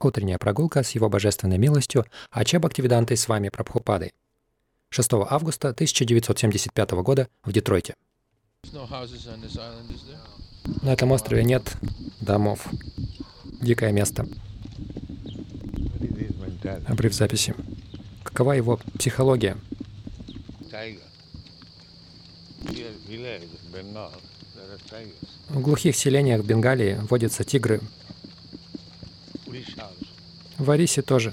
Утренняя прогулка с Его Божественной милостью Аче Бхактивидантой с вами Прабхупадой. 6 августа 1975 года в Детройте. На этом острове нет домов. Дикое место. Обрыв записи. Какова его психология? В глухих селениях Бенгалии водятся тигры. В Орисе тоже.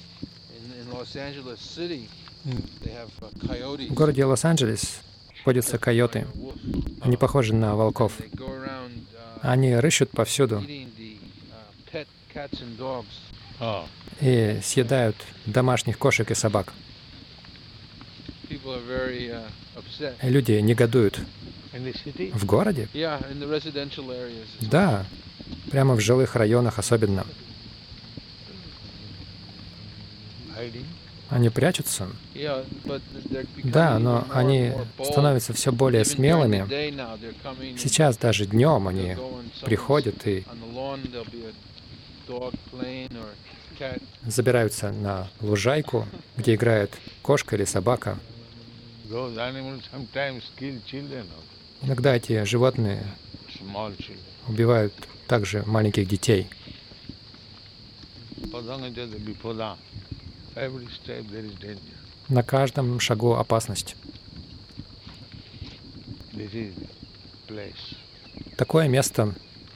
В городе Лос-Анджелес водятся койоты. Они похожи на волков. Они рыщут повсюду и съедают домашних кошек и собак. И люди негодуют. В городе? Да, прямо в жилых районах особенно. Они прячутся? Да, но они становятся все более смелыми. Сейчас даже днем они приходят и забираются на лужайку, где играет кошка или собака. Иногда эти животные убивают также маленьких детей. На каждом шагу опасность. Такое место.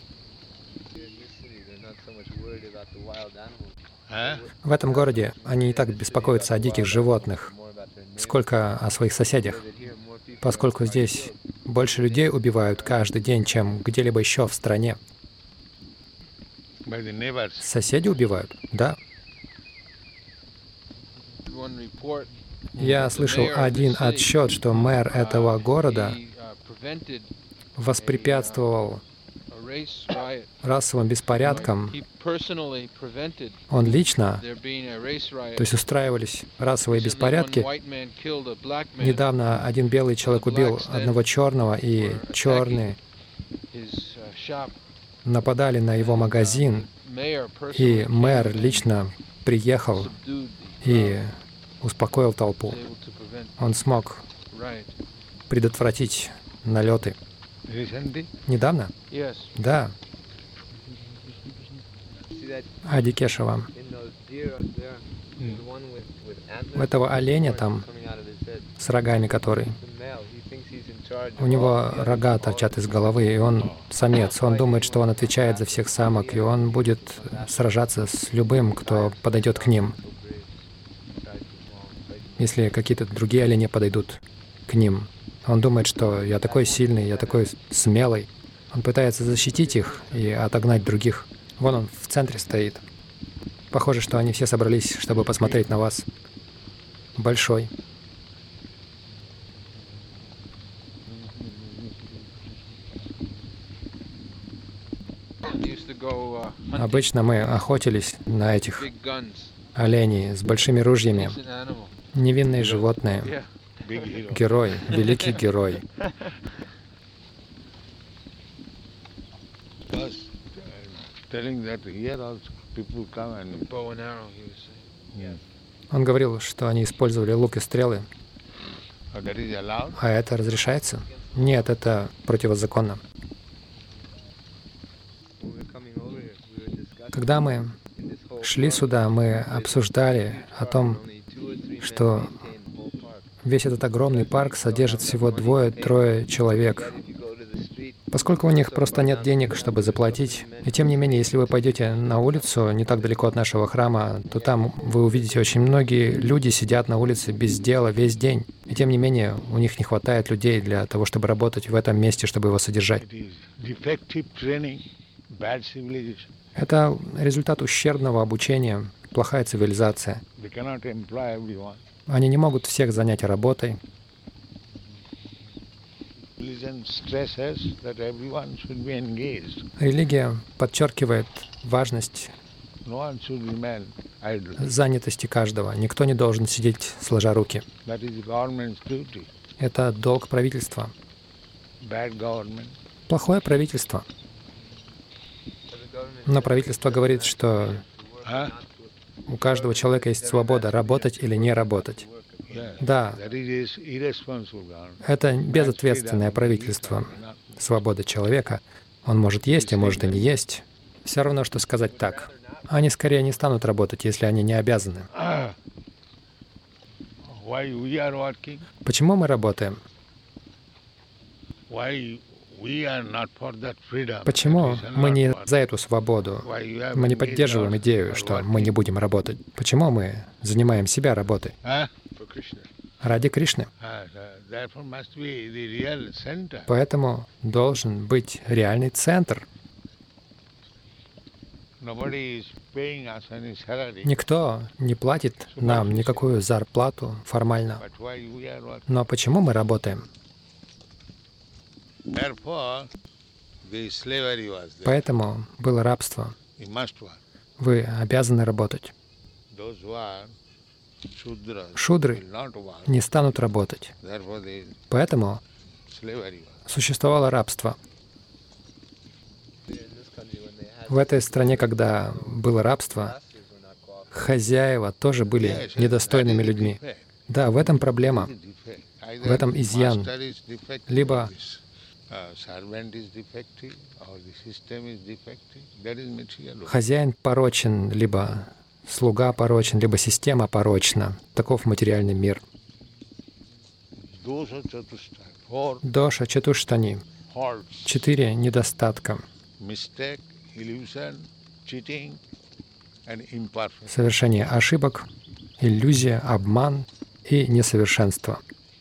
В этом городе они не так беспокоятся о диких животных, сколько о своих соседях, поскольку здесь больше людей убивают каждый день, чем где-либо еще в стране. Соседи убивают? Да. Я слышал один отчет, что мэр этого города воспрепятствовал расовым беспорядкам. Он лично, то есть устраивались расовые беспорядки. Недавно один белый человек убил одного черного, и черные нападали на его магазин, и мэр лично приехал и успокоил толпу. Он смог предотвратить налеты. Недавно? Да. Ади Кешава. У этого оленя там, с рогами который, у него рога торчат из головы, и он самец. Он думает, что он отвечает за всех самок, и он будет сражаться с любым, кто подойдет к ним. Если какие-то другие олени подойдут к ним, он думает, что я такой сильный, я такой смелый. Он пытается защитить их и отогнать других. Вон он в центре стоит. Похоже, что они все собрались, чтобы посмотреть на вас. Большой. Обычно мы охотились на этих оленей с большими ружьями. Невинные животные. Герой, великий герой. Он говорил, что они использовали лук и стрелы. А это разрешается? Нет, это противозаконно. Когда мы шли сюда, мы обсуждали о том, что весь этот огромный парк содержит всего 2-3 человек, поскольку у них просто нет денег, чтобы заплатить. И тем не менее, если вы пойдете на улицу, не так далеко от нашего храма, то там вы увидите очень многие люди сидят на улице без дела весь день. И тем не менее, у них не хватает людей для того, чтобы работать в этом месте, чтобы его содержать. Это результат ущербного обучения, плохая цивилизация. Они не могут всех занять работой. Религия подчеркивает важность занятости каждого. Никто не должен сидеть сложа руки. Это долг правительства. Плохое правительство. Но правительство говорит, что У каждого человека есть свобода работать или не работать. Да, это безответственное правительство. Свобода человека. Он может есть, а может и не есть. Все равно, что сказать так. Они скорее не станут работать, если они не обязаны. Почему мы работаем? Почему мы не за эту свободу? Мы не поддерживаем идею, что мы не будем работать. Почему мы занимаем себя работой? Ради Кришны. Поэтому должен быть реальный центр. Никто не платит нам никакую зарплату формально. Но почему мы работаем? Поэтому было рабство. Вы обязаны работать. Шудры не станут работать. Поэтому существовало рабство. В этой стране, когда было рабство, хозяева тоже были недостойными людьми. Да, в этом проблема, в этом изъян. Либо хозяин порочен, либо слуга порочен, либо система порочна. Таков материальный мир. Доша чатуштани. 4 недостатка. Совершение ошибок, иллюзия, обман и несовершенство.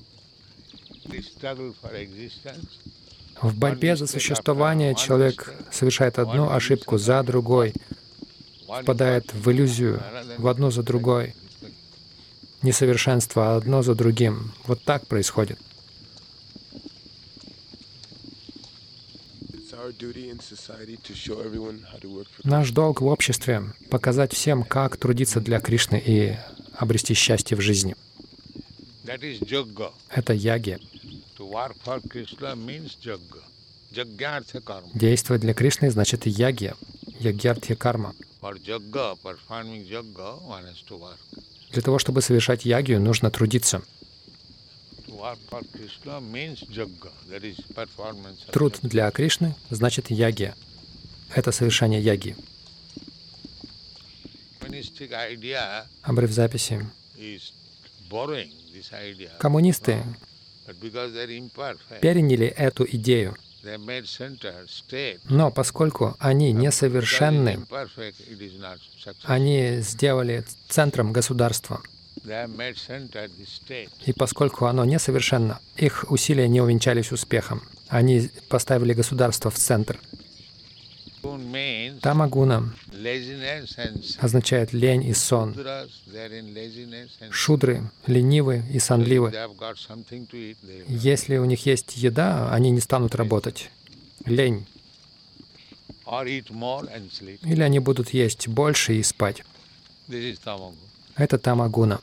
В борьбе за существование человек совершает одну ошибку за другой, впадает в иллюзию, в одну за другой. Несовершенство одно за другим. Вот так происходит. Наш долг в обществе — показать всем, как трудиться для Кришны и обрести счастье в жизни. Это яги. Действовать для Кришны значит яги, ягьяртхи карма. Для того, чтобы совершать ягью, нужно трудиться. Труд для Кришны значит яги. Это совершение яги. Обрыв записи. Коммунисты переняли эту идею. Но поскольку они несовершенны, они сделали центром государства. И поскольку оно несовершенно, их усилия не увенчались успехом. Они поставили государство в центр. Тамагуна означает лень и сон. Шудры ленивы и сонливы. Если у них есть еда, они не станут работать. Лень. Или они будут есть больше и спать. Это тамагуна.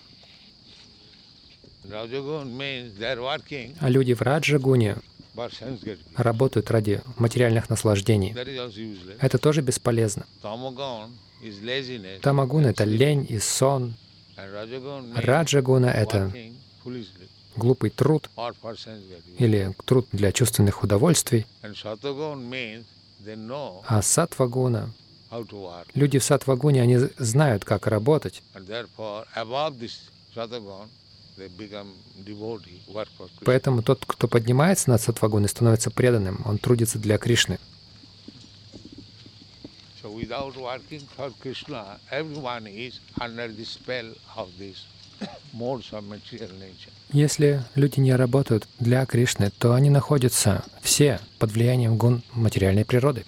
А люди в раджагуне работают ради материальных наслаждений. Это тоже бесполезно. Тамагуна — это лень и сон. Раджагуна — это глупый труд или труд для чувственных удовольствий. А саттвагуна — люди в саттвагуне, они знают, как работать. Поэтому тот, кто поднимается над саттвагуной, становится преданным. Он трудится для Кришны. Если люди не работают для Кришны, то они находятся все под влиянием гун материальной природы.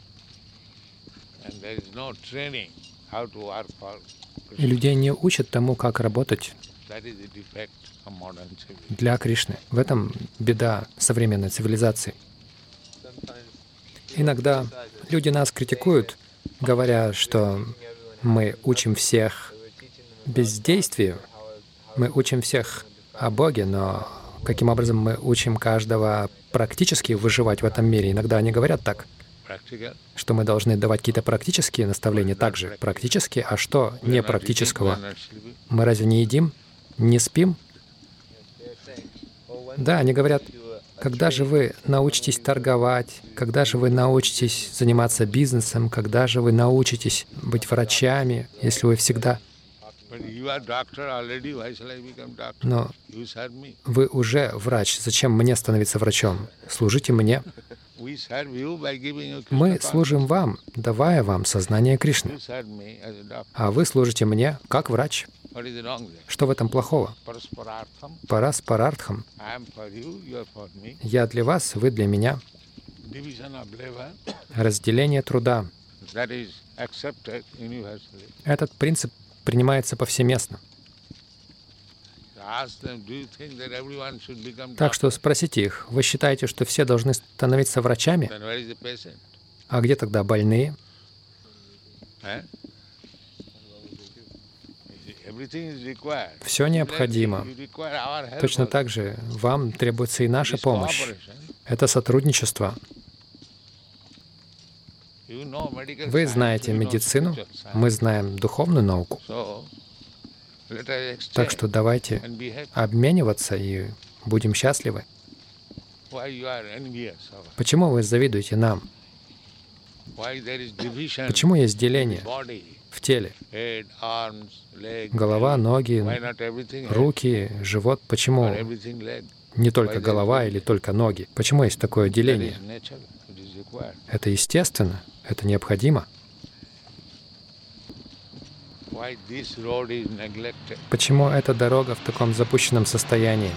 И людей не учат тому, как работать для Кришны. В этом беда современной цивилизации. Иногда люди нас критикуют, говоря, что мы учим всех бездействию, мы учим всех о Боге, но каким образом мы учим каждого практически выживать в этом мире? Иногда они говорят так, что мы должны давать какие-то практические наставления также. Практические? А что не практического? Мы разве не едим? Не спим? Да, они говорят, когда же вы научитесь торговать, когда же вы научитесь заниматься бизнесом, когда же вы научитесь быть врачами, если вы всегда... Но вы уже врач. Зачем мне становиться врачом? Служите мне. Мы служим вам, давая вам сознание Кришны. А вы служите мне как врач. Что в этом плохого? Параспарартхам. Я для вас, вы для меня. Разделение труда. Этот принцип принимается повсеместно. Так что спросите их, вы считаете, что все должны становиться врачами? А где тогда больные? Все необходимо. Точно так же вам требуется и наша помощь. Это сотрудничество. Вы знаете медицину, мы знаем духовную науку. Так что давайте обмениваться и будем счастливы. Почему вы завидуете нам? Почему есть деление в теле? Голова, ноги, руки, живот. Почему не только голова или только ноги? Почему есть такое деление? Это естественно, это необходимо. Почему эта дорога в таком запущенном состоянии?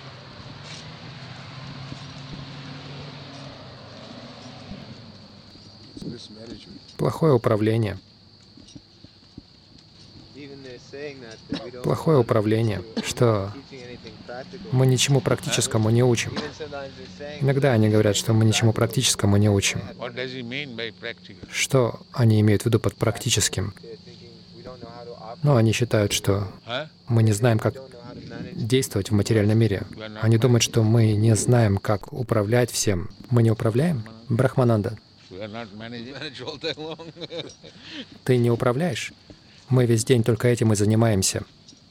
Плохое управление. Плохое управление, что мы ничему практическому не учим. Иногда они говорят, что мы ничему практическому не учим. Что они имеют в виду под практическим? Но они считают, что мы не знаем, как действовать в материальном мире. Они думают, что мы не знаем, как управлять всем. Мы не управляем? Брахмананда, ты не управляешь? Мы весь день только этим и занимаемся.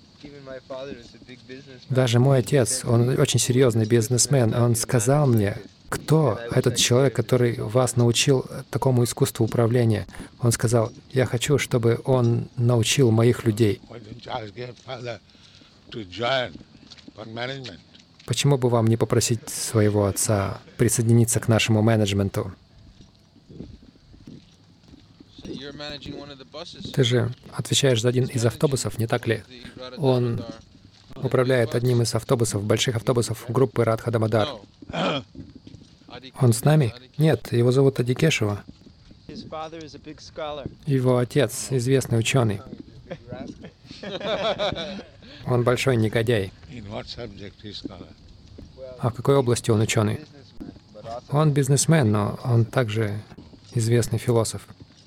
Даже мой отец, он очень серьезный бизнесмен, он сказал мне, кто этот человек, который вас научил такому искусству управления. Он сказал, я хочу, чтобы он научил моих людей. Почему бы вам не попросить своего отца присоединиться к нашему менеджменту? Ты же отвечаешь за один из автобусов, не так ли? Он управляет одним из автобусов, больших автобусов группы Радха Дамодар. Он с нами? Нет, его зовут Адикешева. Его отец — известный ученый. Он большой негодяй. А в какой области он ученый? Он бизнесмен, но он также известный философ.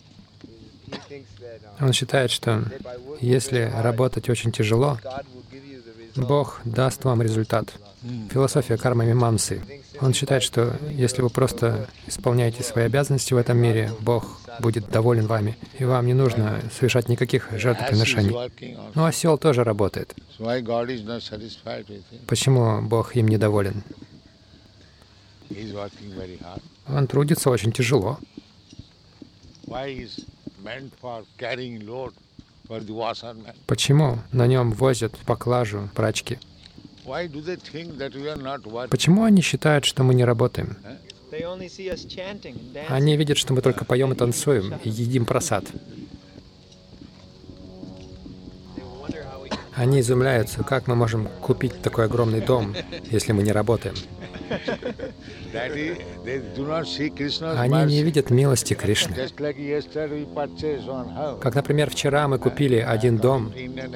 Он считает, что если работать очень тяжело, Бог даст вам результат. Философия карма-мимамсы. Он считает, что если вы просто исполняете свои обязанности в этом мире, Бог будет доволен вами, и вам не нужно совершать никаких жертвоприношений. Но осел тоже работает. Почему Бог им недоволен? Он трудится очень тяжело. Почему на нем возят поклажу прачки? Почему они считают, что мы не работаем? Они видят, что мы только поем и танцуем, и едим прасад. Они изумляются, как мы можем купить такой огромный дом, если мы не работаем. Они не видят милости Кришны. Как, например, вчера мы купили один дом.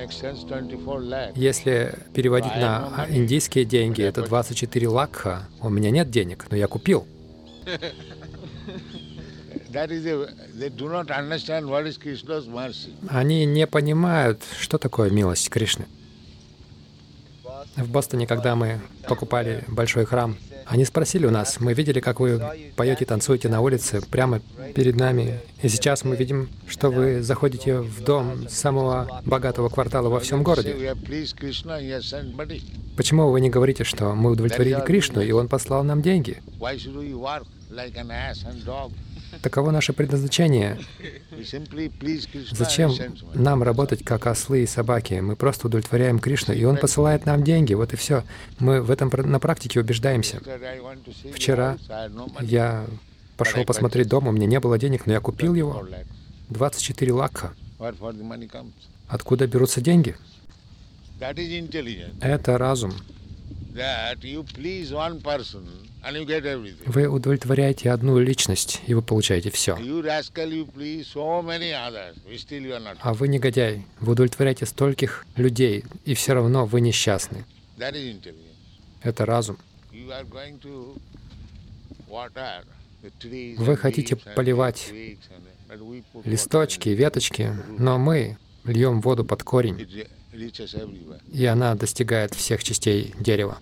Если переводить на индийские деньги, это 24 лакха. У меня нет денег, но я купил. Они не понимают, что такое милость Кришны. В Бостоне, когда мы покупали большой храм, они спросили у нас, мы видели, как вы поете, танцуете на улице прямо перед нами, и сейчас мы видим, что вы заходите в дом самого богатого квартала во всем городе. Почему вы не говорите, что мы удовлетворили Кришну, и Он послал нам деньги? Таково наше предназначение. Зачем нам работать как ослы и собаки? Мы просто удовлетворяем Кришну, и Он посылает нам деньги. Вот и все. Мы в этом на практике убеждаемся. Вчера я пошел посмотреть дом, у меня не было денег, но я купил его. 24 лакха. Откуда берутся деньги? Это разум. Вы удовлетворяете одну личность, и вы получаете все. А вы негодяй. Вы удовлетворяете стольких людей, и все равно вы несчастны. Это разум. Вы хотите поливать листочки, веточки, но мы льем воду под корень, и она достигает всех частей дерева.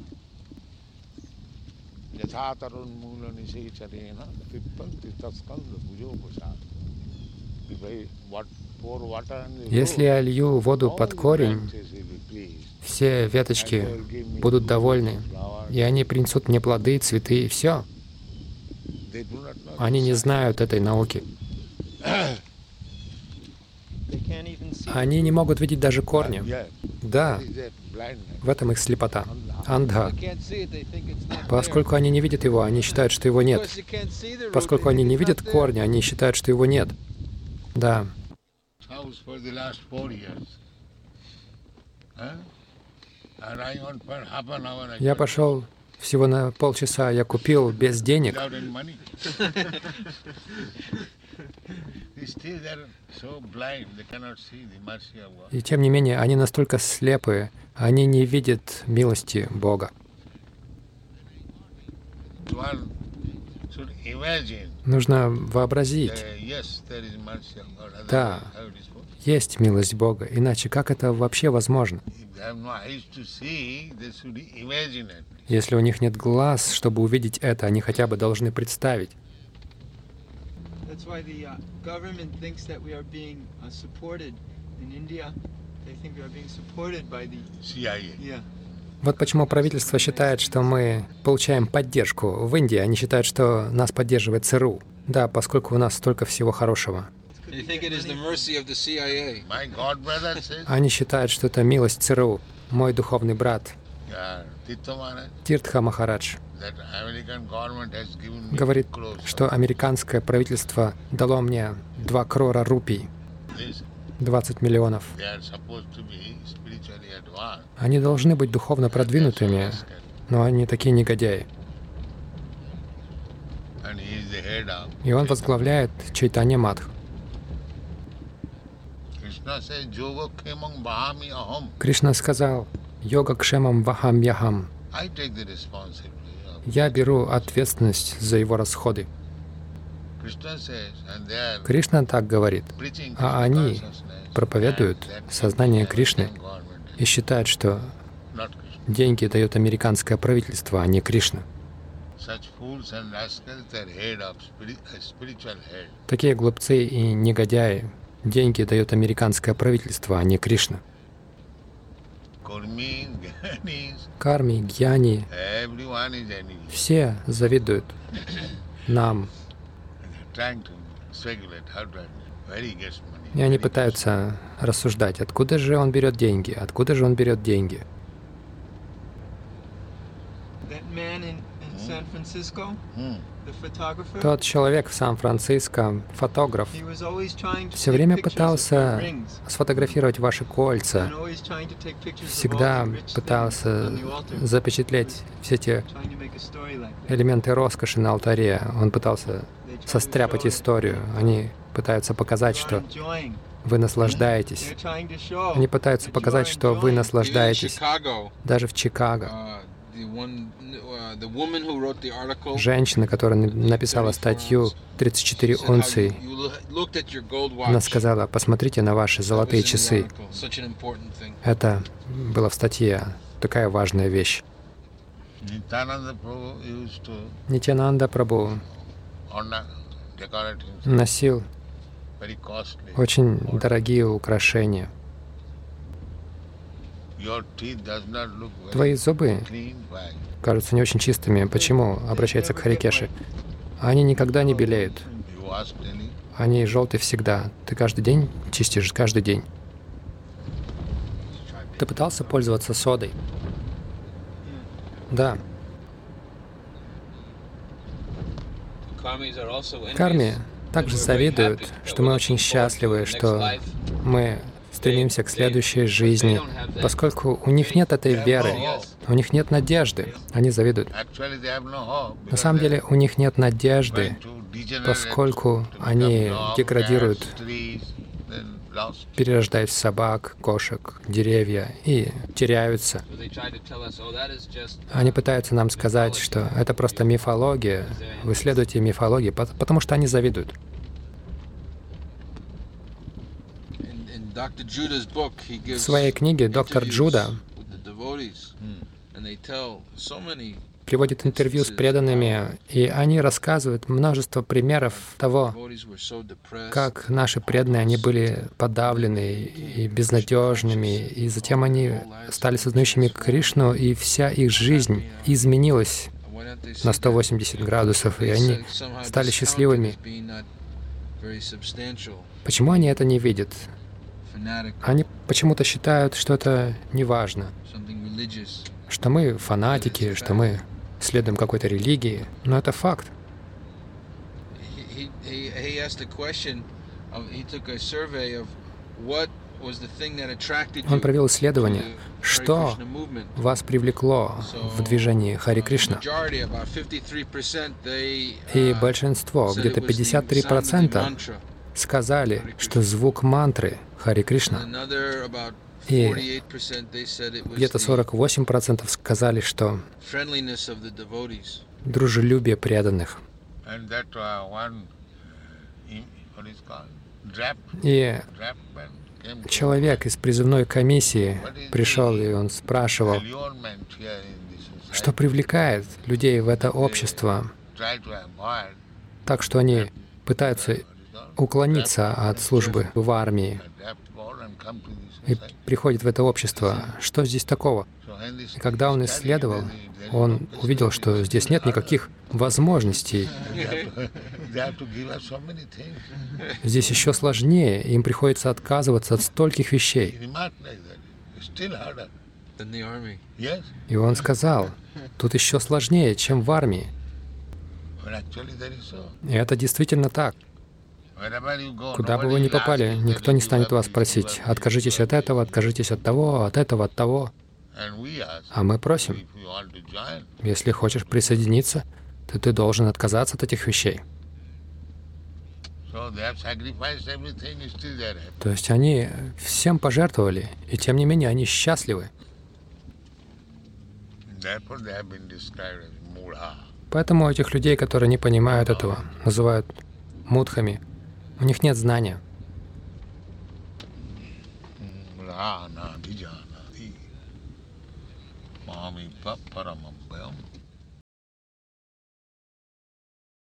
Если я лью воду под корень, все веточки будут довольны, и они принесут мне плоды, цветы, и все. Они не знают этой науки. Они не могут видеть даже корни. Да, в этом их слепота. Андха. Поскольку они не видят его, они считают, что его нет. Поскольку они не видят корня, они считают, что его нет. Да. Я пошел всего на полчаса, я купил без денег. И тем не менее, они настолько слепы, они не видят милости Бога. Нужно вообразить. Да, есть милость Бога, иначе как это вообще возможно? Если у них нет глаз, чтобы увидеть это, они хотя бы должны представить. Вот почему правительство считает, что мы получаем поддержку. В Индии они считают, что нас поддерживает ЦРУ. Да, поскольку у нас столько всего хорошего. Они считают, что это милость ЦРУ. Мой духовный брат Тиртха Махарадж говорит, что американское правительство дало мне 2 крора рупий, 20 миллионов. Они должны быть духовно продвинутыми, но они такие негодяи. И он возглавляет Чайтанья Мадх. Кришна сказал: «Йога кшемам вахам яхам». Я беру ответственность за его расходы. Кришна так говорит, а они проповедуют сознание Кришны и считают, что деньги дает американское правительство, а не Кришна. Такие глупцы и негодяи, деньги дает американское правительство, а не Кришна. Карми, гьяни, все завидуют нам. И они пытаются рассуждать, откуда же он берет деньги, откуда же он берет деньги. Тот человек в Сан-Франциско, фотограф, все время пытался сфотографировать ваши кольца, всегда пытался запечатлеть все те элементы роскоши на алтаре. Он пытался состряпать историю. Они пытаются показать, что вы наслаждаетесь. Они пытаются показать, что вы наслаждаетесь. Даже в Чикаго. Женщина, которая написала статью «34 унции», она сказала: «Посмотрите на ваши золотые часы». Это было в статье. такая важная вещь. Нитьянанда Прабху носил очень дорогие украшения. Твои зубы кажутся не очень чистыми. Почему? Обращается к Харикеше. Они никогда не белеют. Они желтые всегда. Ты каждый день чистишь, каждый день. Ты пытался пользоваться содой? Да. Карми также завидуют, что мы очень счастливы, что мы стремимся к следующей жизни, поскольку у них нет этой веры, у них нет надежды. Они завидуют. На самом деле у них нет надежды, поскольку они деградируют, перерождают собак, кошек, деревья и теряются. Они пытаются нам сказать, что это просто мифология, вы следуете мифологии, потому что они завидуют. В своей книге доктор Джуда приводит интервью с преданными, и они рассказывают множество примеров того, как наши преданные, они были подавлены и безнадежными, и затем они стали сознающими Кришну, и вся их жизнь изменилась на 180 градусов, и они стали счастливыми. Почему они это не видят? Они почему-то считают, что это не важно, что мы фанатики, что мы следуем какой-то религии, но это факт. Он провел исследование, что вас привлекло в движении Хари Кришна. И большинство, где-то 53%, сказали, что звук мантры Хари Кришна. И где-то 48% сказали, что дружелюбие преданных. И человек из призывной комиссии пришел, и он спрашивал, что привлекает людей в это общество, так что они пытаются уклониться от службы в армии и приходит в это общество. Что здесь такого? И когда он исследовал, он увидел, что здесь нет никаких возможностей. Здесь еще сложнее, им приходится отказываться от стольких вещей. И он сказал, тут еще сложнее, чем в армии. И это действительно так. Куда бы вы ни попали, никто не станет вас просить, откажитесь от этого, откажитесь от того, от этого, от того. А мы просим, если хочешь присоединиться, то ты должен отказаться от этих вещей. То есть они всем пожертвовали, и тем не менее они счастливы. Поэтому этих людей, которые не понимают этого, называют мудхами. У них нет знания.